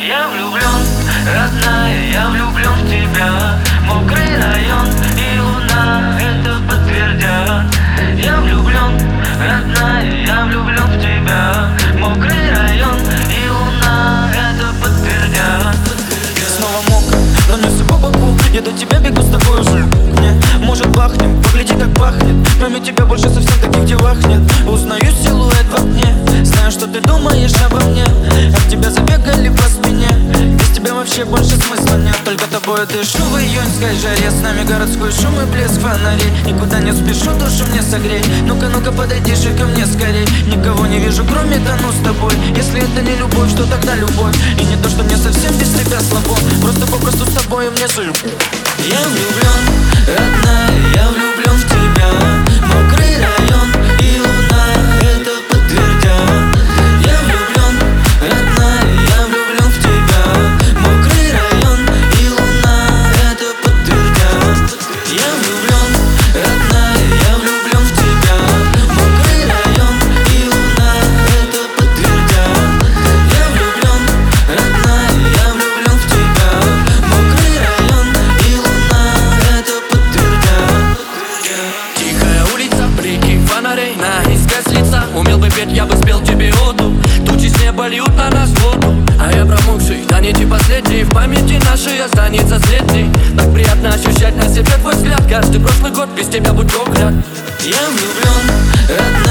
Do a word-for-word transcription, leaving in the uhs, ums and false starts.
Я влюблен, родная, я влюблен в тебя. Мокрый район и луна это подтвердят. Я влюблен, родная, я влюблен в тебя. Мокрый район и луна это подтвердят. Снова мокро, пронесся по боку. Я до тебя бегу с тобой уже. Мне, может, бахнем, погляди, как пахнет. Кроме тебя больше совсем таких девах нет. Узнаю силуэт в окне. Знаю, что ты думаешь обо мне. От тебя забегали по спине. Без тебя вообще больше смысла нет. Только тобой дышу в июньской жаре. С нами городской шум и блеск фонарей. Никуда не спешу, душу мне согрей. Ну-ка, ну-ка, подойди же ко мне скорей. Никого не вижу, кроме тону с тобой. Если это не любовь, что тогда любовь? И не то, что мне совсем без тебя слабо. Просто попросту с тобой мне жив. Я влюблен, родная, я влюблен в тебя. Мокрый район и луна это подтвердят. Я влюблен, родная, я влюблен в тебя. Мокрый район и луна это подтвердят. Я влюблен, родная, я влюблен в тебя. Мокрый район и луна это подтвердят. Я влюблен, родная, я влюблен в тебя. Мокрый район и луна это подтвердят. Тихая улица, блики фонарей, наискось лица. Умел бы петь, я бы спел тебе оду. Тучи с неба льют на нас воду. А я промокший, да не те последний. В памяти нашей останется след дней. Так приятно ощущать на себе твой взгляд. Каждый прошлый год без тебя будь проклят. Я влюблен, родная.